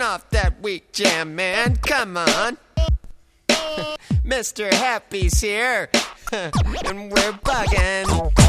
off that weak jam, man. Come on. Mr. Happy's here, and we're bugging.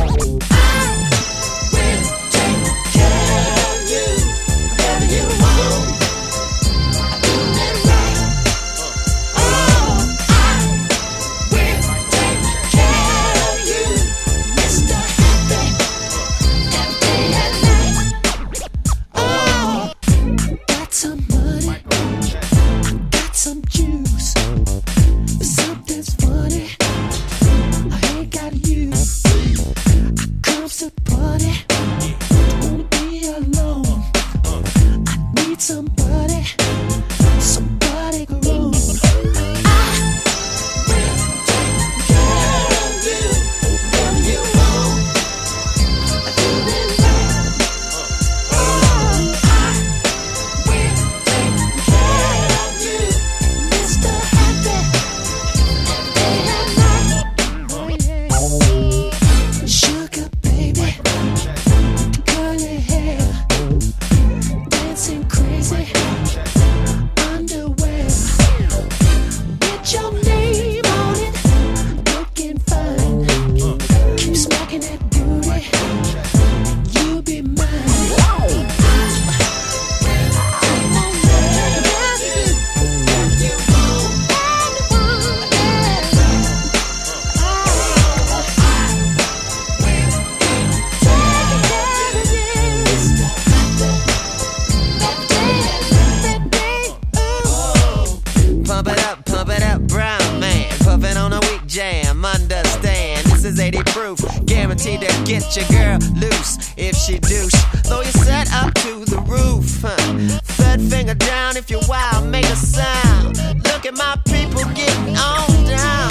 Pump it up, brown man. Puffin' on a weak jam, understand. This is 80 proof, guaranteed to get your girl loose. If she douche, throw your set up to the roof. Third finger down if you're wild, make a sound. Look at my people getting on down.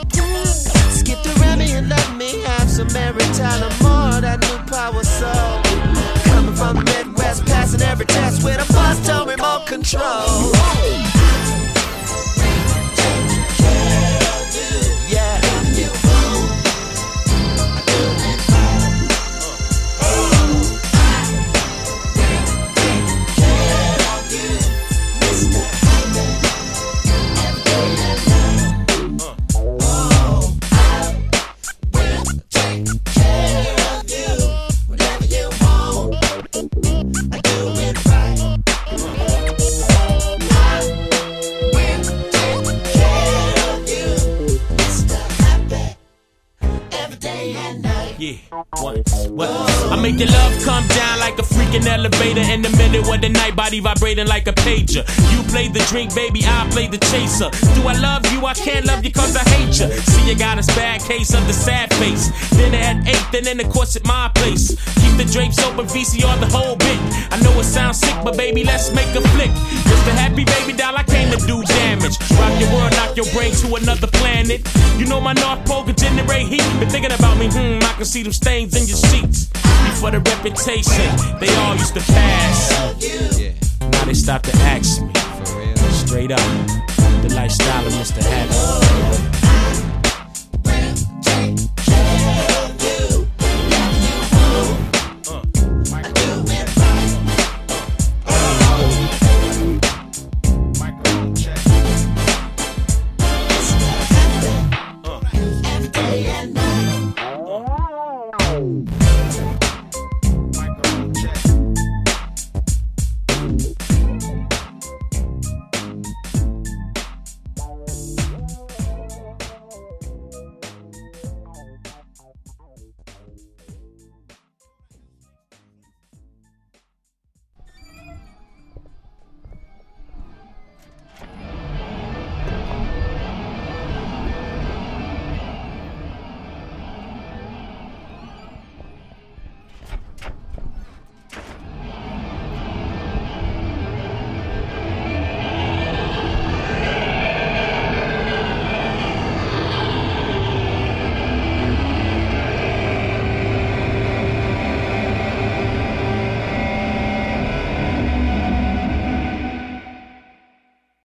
Skip the Remy and let me have some Mary Tyler Moore, that new power soul. Coming from the Midwest, passing every test with a bus-tone remote control. Yeah, what? I make your love come down like a freaking elevator in the middle of the night, body vibrating like a pager. You play the drink, baby, I play the chaser. Do I love you? I can't love you cause I hate you. See, you got a bad case of the sad face. Dinner at 8, then in the course at my place. Keep the drapes open, VCR the whole bit. I know it sounds sick, but baby, let's make a flick. Mr. Happy, baby doll, I came to do damage. Rock your world, knock your brain to another planet. You know my North Pole can generate heat. Been thinking about me, I can see them stains in your sheets. Before the reputation, they all used to pass. Now they stop to ask me. Straight up, the lifestyle of Mr. Happy.